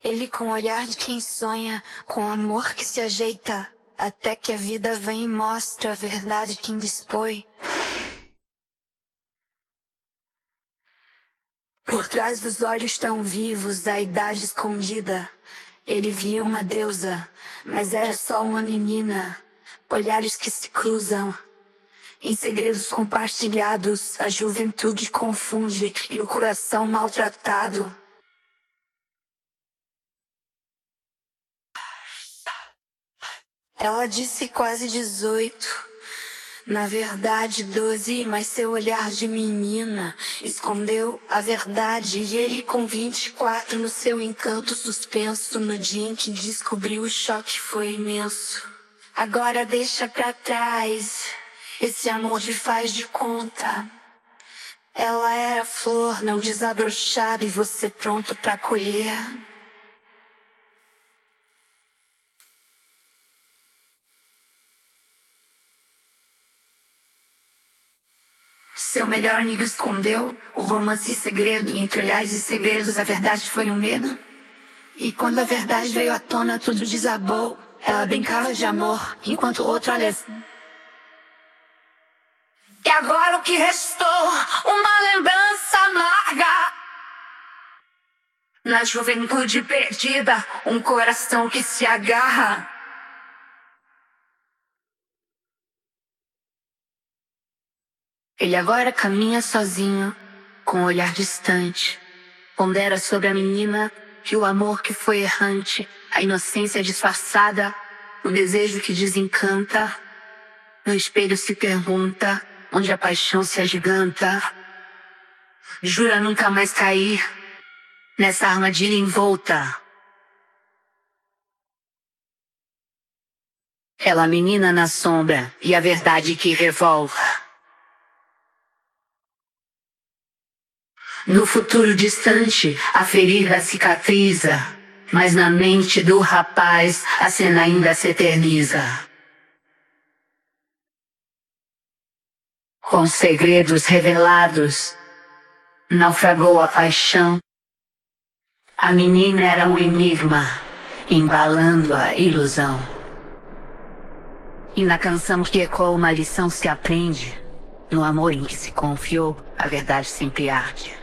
Ele com o olhar de quem sonha, com amor que se ajeita, até que a vida vem e mostra a verdade que indispõe. Por trás dos olhos tão vivos da idade escondida, ele via uma deusa, mas era só uma menina. Olhares que se cruzam, em segredos compartilhados, a juventude confunde e o coração maltratado. Ela disse quase 18, na verdade 12, mas seu olhar de menina escondeu a verdade. E ele com 24 no seu encanto suspenso, no dia em que descobriu, o choque foi imenso. Agora deixa pra trás esse amor de faz de conta. Ela era flor não desabrochada e você pronto pra colher. Seu melhor amigo escondeu o romance e segredo, e entre olhares e segredos a verdade foi um medo. E quando a verdade veio à tona tudo desabou. Ela brincava de amor, enquanto o outro olha. E agora o que restou? Uma lembrança amarga. Na juventude perdida, um coração que se agarra. Ele agora caminha sozinho, com um olhar distante. Pondera sobre a menina que o amor que foi errante, a inocência disfarçada, o desejo que desencanta. No espelho se pergunta, onde a paixão se agiganta. Jura nunca mais cair nessa armadilha envolta. Ela menina na sombra e a verdade que revolve. No futuro distante, a ferida cicatriza, mas na mente do rapaz a cena ainda se eterniza. Com segredos revelados, naufragou a paixão. A menina era um enigma, embalando a ilusão. E na canção que ecoa uma lição se aprende. No amor em que se confiou, a verdade sempre arde.